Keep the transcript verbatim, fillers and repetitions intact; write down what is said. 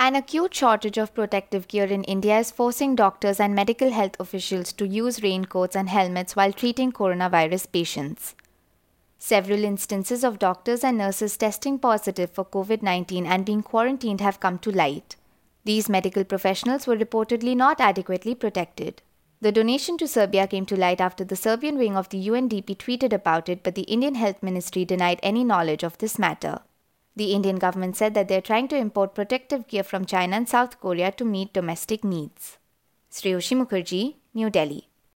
An acute shortage of protective gear in India is forcing doctors and medical health officials to use raincoats and helmets while treating coronavirus patients. Several instances of doctors and nurses testing positive for COVID nineteen and being quarantined have come to light. These medical professionals were reportedly not adequately protected. The donation to Serbia came to light after the Serbian wing of the U N D P tweeted about it, but the Indian Health Ministry denied any knowledge of this matter. The Indian government said that they are trying to import protective gear from China and South Korea to meet domestic needs. Shreyoshi Mukherjee, New Delhi.